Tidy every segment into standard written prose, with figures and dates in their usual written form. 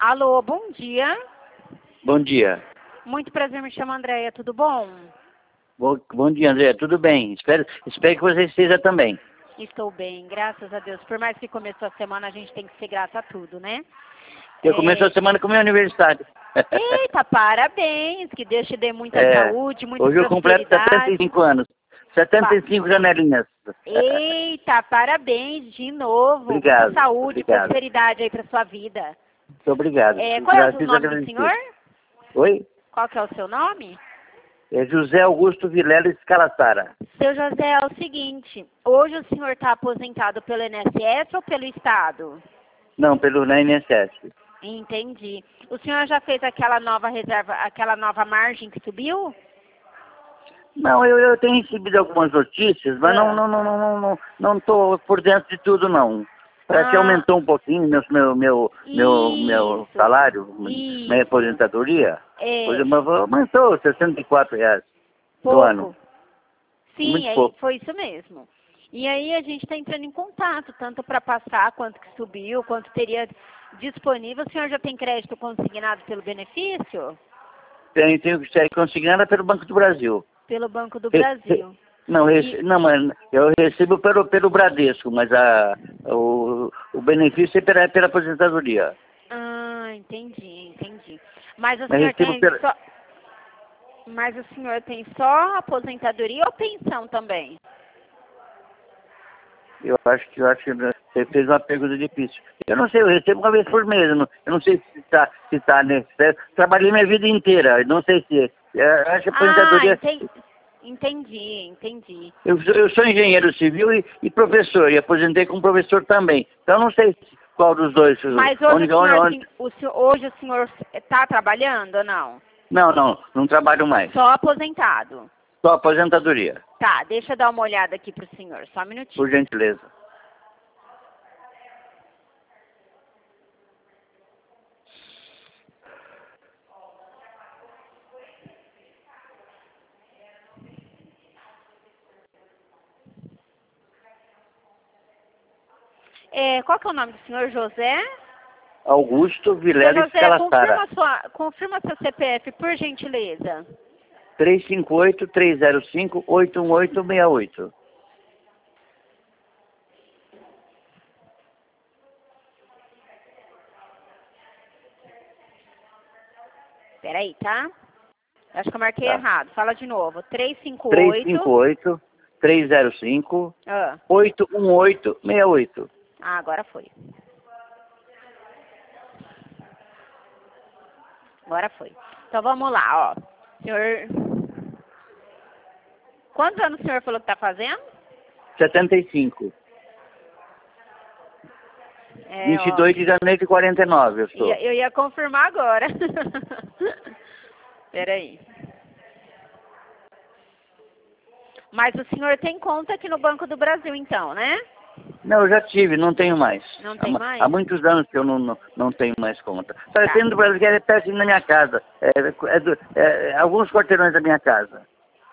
Alô, bom dia. Bom dia. Muito prazer, me chamo Andréia, tudo bom? Bom dia, André. Tudo bem? Espero que você esteja também. Estou bem, graças a Deus. Por mais que começou a semana, a gente tem que ser grata a tudo, né? Eu começo a semana com o meu aniversário. Eita, parabéns! Que Deus te dê muita É, saúde, muita hoje eu completo prosperidade. 75 anos. 75 janelinhas. Eita, parabéns de novo. Muita Obrigado. saúde e Obrigado. prosperidade aí para sua vida. Muito obrigado. Qual é o Preciso nome do agradecer. senhor? Oi? Qual que é o seu nome? É José Augusto Vilela Escalassara. Seu José, é o seguinte, hoje o senhor está aposentado pelo INSS ou pelo Estado? Não, na INSS. Entendi. O senhor já fez aquela nova reserva, aquela nova margem que subiu? Não, eu tenho recebido algumas notícias, mas Ah. não estou por dentro de tudo, não. Parece que Ah, aumentou um pouquinho meu isso, salário, minha isso. aposentadoria. É, Aumentou R$ 64 do ano. pouco. Sim, Muito pouco. foi isso mesmo. E aí a gente está entrando em contato, tanto para passar quanto que subiu, quanto teria disponível. O senhor já tem crédito consignado pelo benefício? Tenho que ser consignada pelo Banco do Brasil. Pelo Banco do Brasil. Não, mas eu recebo pelo Bradesco, mas o benefício é pela aposentadoria. Ah, entendi. Mas o Mas senhor recebo tem só, mas o senhor tem só aposentadoria ou pensão também? Eu acho que você fez uma pergunta difícil. Eu não sei, eu recebo uma vez por mês. Eu não sei se tá nesse. Trabalhei minha vida inteira. Eu não sei se. Eu acho que a aposentadoria. Entendi. Eu sou engenheiro civil e professor, e aposentei como professor também. Então eu não sei qual dos dois. Mas hoje hoje o senhor está trabalhando ou não? Não trabalho mais. Só aposentado. Só aposentadoria, Tá, deixa eu dar uma olhada aqui pro senhor, só um minutinho. por gentileza. Qual que é o nome do senhor? José? Augusto Vilela Seu José, Escalassara. confirma seu CPF, por gentileza. 358-305-81868. Peraí, tá? Acho que eu marquei Tá. errado. Fala de novo. 358. 358-305-81868. Agora foi. Então vamos lá, ó. Senhor. Quantos anos o senhor falou que tá fazendo? 75. 22 de janeiro de 49 eu sou. Eu ia confirmar agora. Peraí. Mas o senhor tem conta aqui no Banco do Brasil, então, né? Não, eu já tive, não tenho mais. Não tem mais? Há muitos anos que eu não tenho mais conta. Só tem do Brasil que é pertinho da minha casa. Alguns quarteirões da minha casa.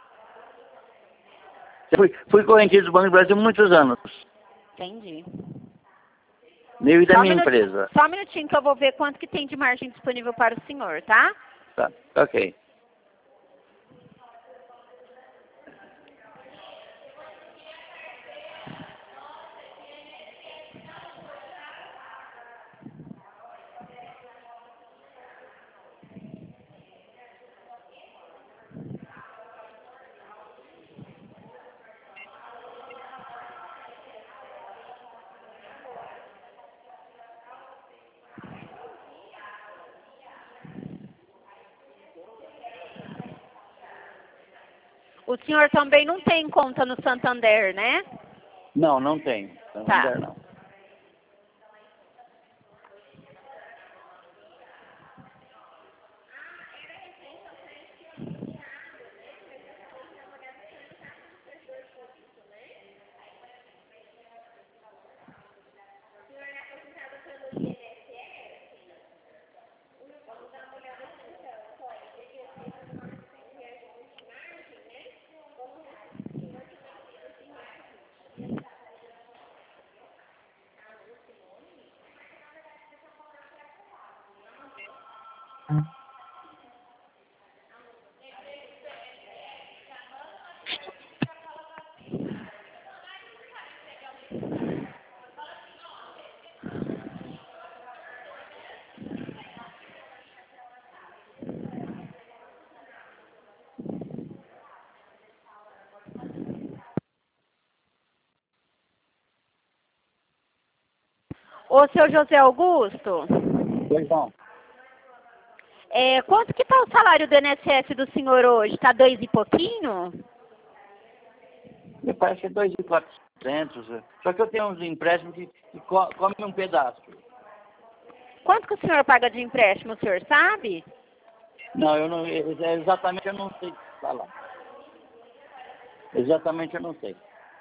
Fui correntista do Banco do Brasil há muitos anos. Entendi. Meu e da minha empresa. Só um minutinho que eu vou ver quanto que tem de margem disponível para o senhor, tá? Tá, ok. O senhor também não tem conta no Santander, né? Não tenho. Tá. Não. Ô, seu José Augusto, Pois não. quanto que tá o salário do INSS do senhor hoje? Tá 2 e pouquinho? Me parece que é 2.400. Só que eu tenho uns empréstimos que comem um pedaço. Quanto que o senhor paga de empréstimo, o senhor sabe? Não, eu não, exatamente eu não sei falar. Exatamente eu não sei.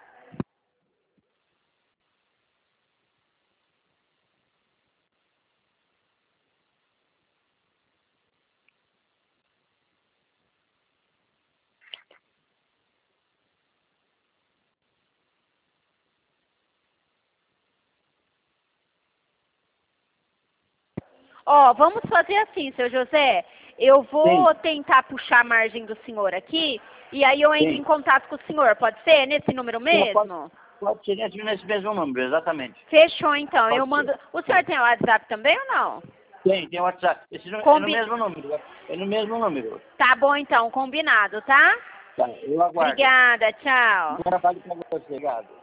Ó, vamos fazer assim, seu José. Eu vou Sim. tentar puxar a margem do senhor aqui e aí eu entro Sim. em contato com o senhor. Pode ser? Nesse número mesmo? Pode ser nesse mesmo número, exatamente. Fechou, então. Pode Eu ser. mando... O senhor tem o WhatsApp também ou não? Tem o WhatsApp. Esse é no mesmo número. É no mesmo número. Tá bom, então. Combinado, tá? Tá, eu aguardo. Obrigada. Tchau. Bom trabalho com você. Obrigado.